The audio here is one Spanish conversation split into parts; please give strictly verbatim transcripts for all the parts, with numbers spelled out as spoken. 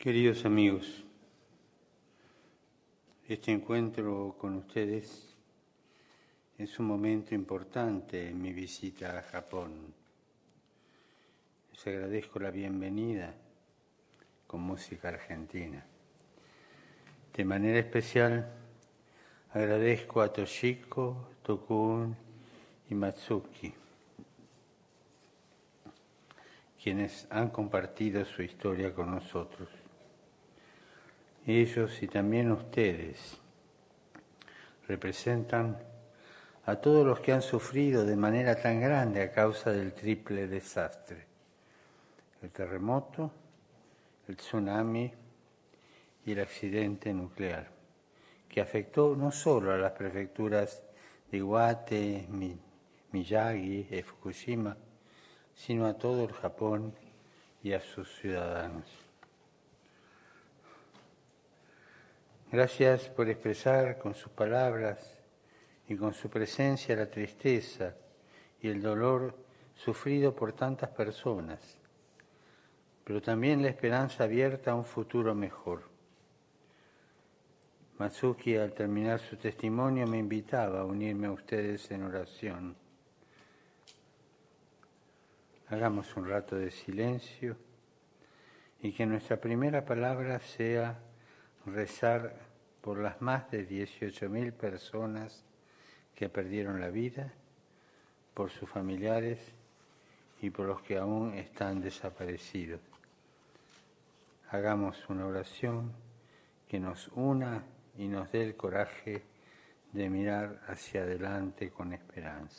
Queridos amigos, este encuentro con ustedes es un momento importante en mi visita a Japón. Les agradezco la bienvenida con música argentina. De manera especial, agradezco a Toshiko, Tokun y Matsuki, quienes han compartido su historia con nosotros. Ellos y también ustedes representan a todos los que han sufrido de manera tan grande a causa del triple desastre: el terremoto, el tsunami y el accidente nuclear, que afectó no solo a las prefecturas de Iwate, Miyagi y Fukushima, sino a todo el Japón y a sus ciudadanos. Gracias por expresar con sus palabras y con su presencia la tristeza y el dolor sufrido por tantas personas, pero también la esperanza abierta a un futuro mejor. Matsuki, al terminar su testimonio, me invitaba a unirme a ustedes en oración. Hagamos un rato de silencio y que nuestra primera palabra sea rezar por las más de dieciocho mil personas que perdieron la vida, por sus familiares y por los que aún están desaparecidos. Hagamos una oración que nos una y nos dé el coraje de mirar hacia adelante con esperanza.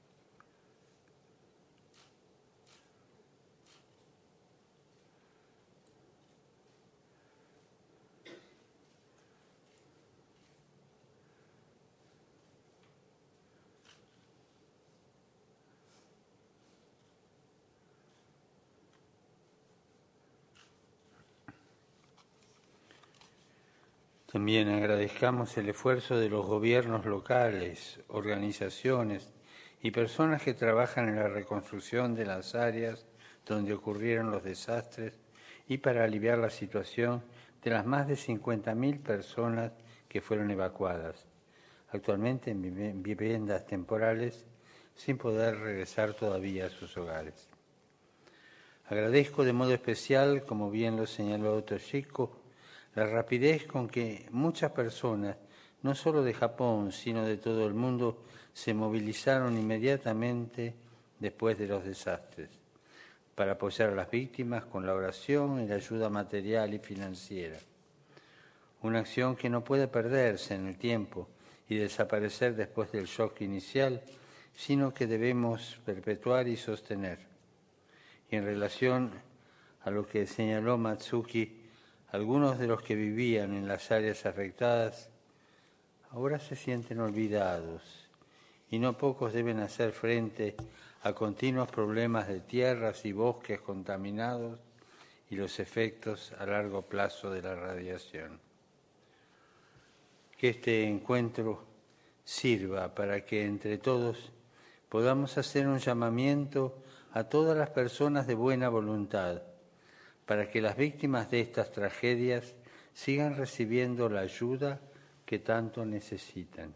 También agradezcamos el esfuerzo de los gobiernos locales, organizaciones y personas que trabajan en la reconstrucción de las áreas donde ocurrieron los desastres y para aliviar la situación de las más de cincuenta mil personas que fueron evacuadas, actualmente en viviendas temporales sin poder regresar todavía a sus hogares. Agradezco de modo especial, como bien lo señaló Toshiko, la rapidez con que muchas personas, no solo de Japón, sino de todo el mundo, se movilizaron inmediatamente después de los desastres para apoyar a las víctimas con la oración y la ayuda material y financiera. Una acción que no puede perderse en el tiempo y desaparecer después del shock inicial, sino que debemos perpetuar y sostener. Y en relación a lo que señaló Matsuki, algunos de los que vivían en las áreas afectadas ahora se sienten olvidados y no pocos deben hacer frente a continuos problemas de tierras y bosques contaminados y los efectos a largo plazo de la radiación. Que este encuentro sirva para que entre todos podamos hacer un llamamiento a todas las personas de buena voluntad, para que las víctimas de estas tragedias sigan recibiendo la ayuda que tanto necesitan.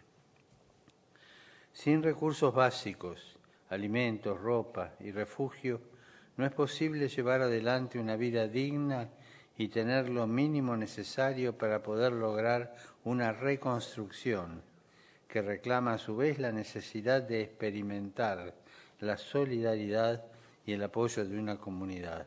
Sin recursos básicos, alimentos, ropa y refugio, no es posible llevar adelante una vida digna y tener lo mínimo necesario para poder lograr una reconstrucción que reclama a su vez la necesidad de experimentar la solidaridad y el apoyo de una comunidad.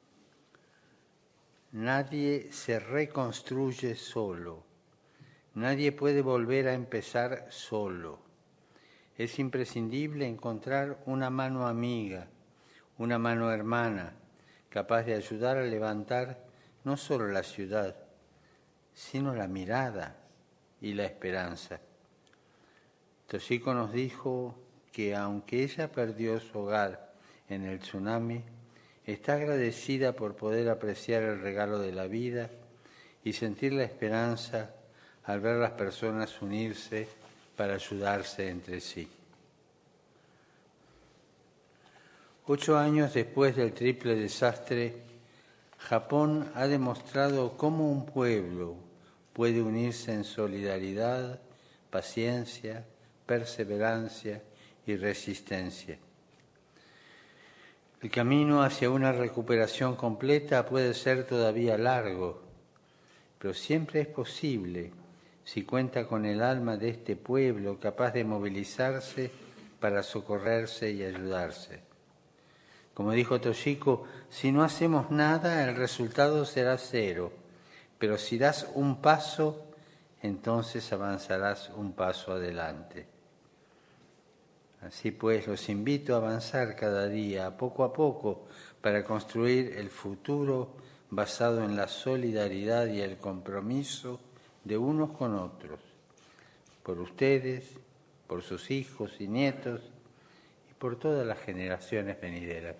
Nadie se reconstruye solo, nadie puede volver a empezar solo. Es imprescindible encontrar una mano amiga, una mano hermana, capaz de ayudar a levantar no solo la ciudad, sino la mirada y la esperanza. Toshiko nos dijo que aunque ella perdió su hogar en el tsunami, está agradecida por poder apreciar el regalo de la vida y sentir la esperanza al ver a las personas unirse para ayudarse entre sí. Ocho años después del triple desastre, Japón ha demostrado cómo un pueblo puede unirse en solidaridad, paciencia, perseverancia y resistencia. El camino hacia una recuperación completa puede ser todavía largo, pero siempre es posible si cuenta con el alma de este pueblo capaz de movilizarse para socorrerse y ayudarse. Como dijo Toshiko, si no hacemos nada, el resultado será cero, pero si das un paso, entonces avanzarás un paso adelante. Así pues, los invito a avanzar cada día, poco a poco, para construir el futuro basado en la solidaridad y el compromiso de unos con otros, por ustedes, por sus hijos y nietos y por todas las generaciones venideras.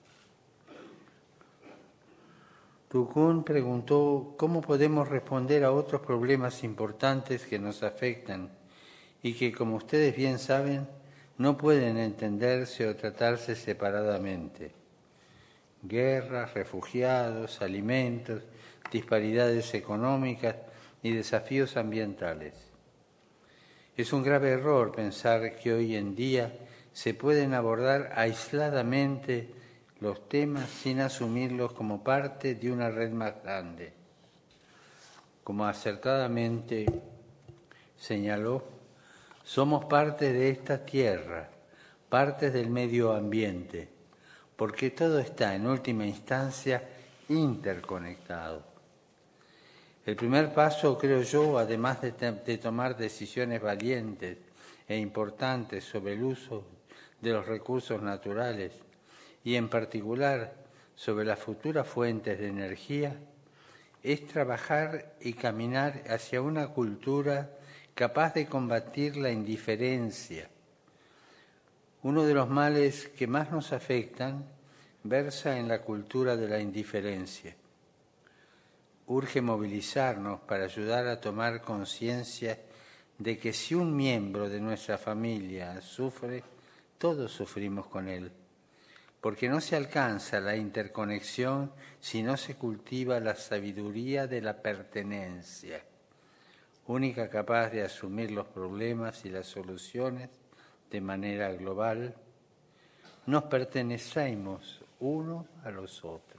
Tukun preguntó cómo podemos responder a otros problemas importantes que nos afectan y que, como ustedes bien saben, no pueden entenderse o tratarse separadamente. Guerras, refugiados, alimentos, disparidades económicas y desafíos ambientales. Es un grave error pensar que hoy en día se pueden abordar aisladamente los temas sin asumirlos como parte de una red más grande. Como acertadamente señaló, somos parte de esta tierra, parte del medio ambiente, porque todo está en última instancia interconectado. El primer paso, creo yo, además de, de tomar decisiones valientes e importantes sobre el uso de los recursos naturales y en particular sobre las futuras fuentes de energía, es trabajar y caminar hacia una cultura capaz de combatir la indiferencia. Uno de los males que más nos afectan versa en la cultura de la indiferencia. Urge movilizarnos para ayudar a tomar conciencia de que si un miembro de nuestra familia sufre, todos sufrimos con él, porque no se alcanza la interconexión si no se cultiva la sabiduría de la pertenencia, única capaz de asumir los problemas y las soluciones de manera global. Nos pertenecemos unos a los otros.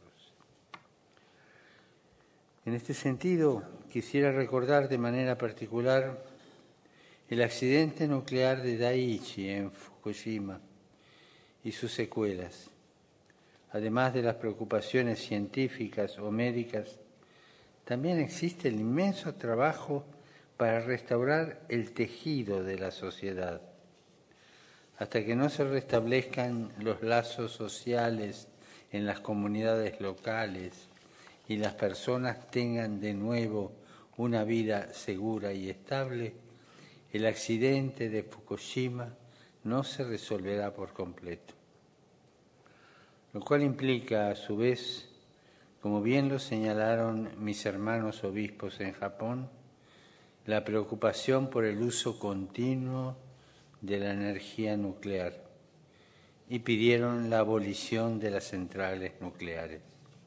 En este sentido, quisiera recordar de manera particular el accidente nuclear de Daiichi en Fukushima y sus secuelas. Además de las preocupaciones científicas o médicas, también existe el inmenso trabajo para restaurar el tejido de la sociedad. Hasta que no se restablezcan los lazos sociales en las comunidades locales y las personas tengan de nuevo una vida segura y estable, el accidente de Fukushima no se resolverá por completo. Lo cual implica, a su vez, como bien lo señalaron mis hermanos obispos en Japón, la preocupación por el uso continuo de la energía nuclear y pidieron la abolición de las centrales nucleares.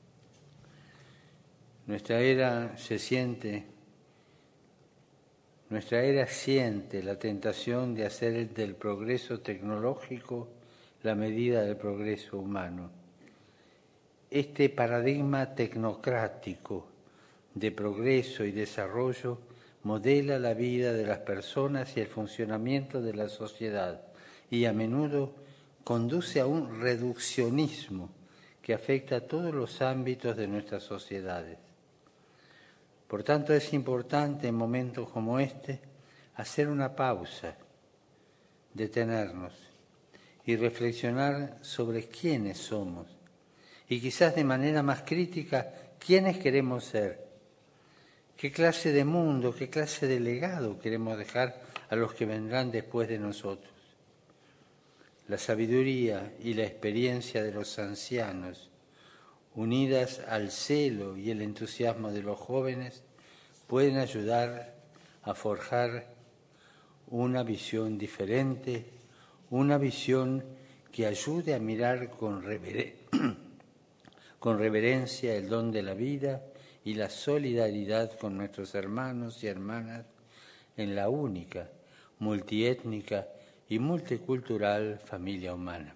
Nuestra era se siente, nuestra era siente la tentación de hacer del progreso tecnológico la medida del progreso humano. Este paradigma tecnocrático de progreso y desarrollo modela la vida de las personas y el funcionamiento de la sociedad y a menudo conduce a un reduccionismo que afecta a todos los ámbitos de nuestras sociedades. Por tanto, es importante en momentos como este hacer una pausa, detenernos y reflexionar sobre quiénes somos y quizás de manera más crítica quiénes queremos ser, qué clase de mundo, qué clase de legado queremos dejar a los que vendrán después de nosotros. La sabiduría y la experiencia de los ancianos, unidas al celo y el entusiasmo de los jóvenes, pueden ayudar a forjar una visión diferente, una visión que ayude a mirar con, reveren- con reverencia el don de la vida y la solidaridad con nuestros hermanos y hermanas en la única, multiétnica y multicultural familia humana.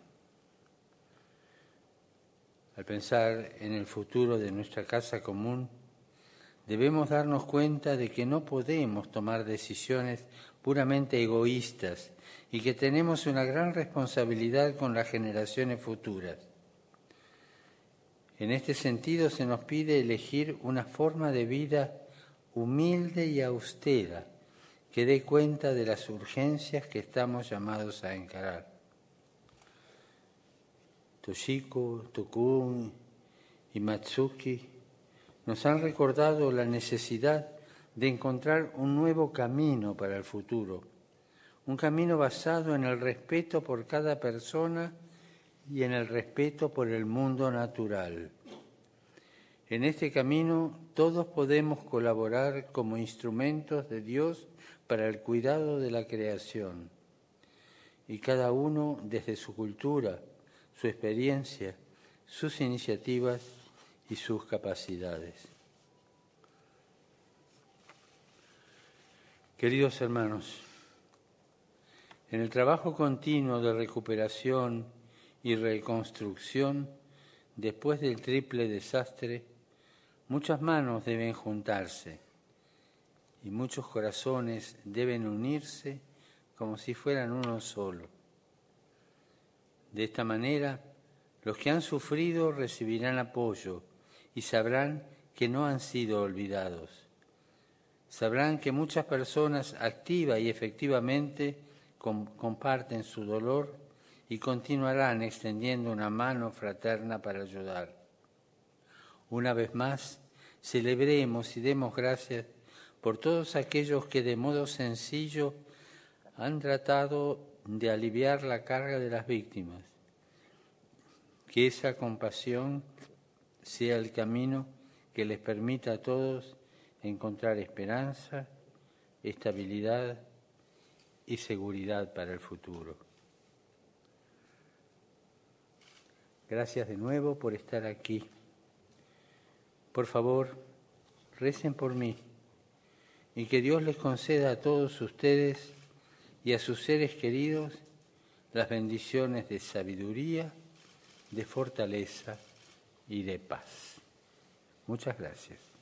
Al pensar en el futuro de nuestra casa común, debemos darnos cuenta de que no podemos tomar decisiones puramente egoístas y que tenemos una gran responsabilidad con las generaciones futuras. En este sentido, se nos pide elegir una forma de vida humilde y austera que dé cuenta de las urgencias que estamos llamados a encarar. Toshiko, Tokun y Matsuki nos han recordado la necesidad de encontrar un nuevo camino para el futuro, un camino basado en el respeto por cada persona y en el respeto por el mundo natural. En este camino todos podemos colaborar como instrumentos de Dios para el cuidado de la creación, y cada uno desde su cultura, su experiencia, sus iniciativas y sus capacidades. Queridos hermanos, en el trabajo continuo de recuperación y reconstrucción, después del triple desastre, muchas manos deben juntarse y muchos corazones deben unirse como si fueran uno solo. De esta manera, los que han sufrido recibirán apoyo y sabrán que no han sido olvidados. Sabrán que muchas personas activa y efectivamente com- comparten su dolor y continuarán extendiendo una mano fraterna para ayudar. Una vez más, celebremos y demos gracias por todos aquellos que de modo sencillo han tratado de aliviar la carga de las víctimas. Que esa compasión sea el camino que les permita a todos encontrar esperanza, estabilidad y seguridad para el futuro. Gracias de nuevo por estar aquí. Por favor, recen por mí y que Dios les conceda a todos ustedes y a sus seres queridos las bendiciones de sabiduría, de fortaleza y de paz. Muchas gracias.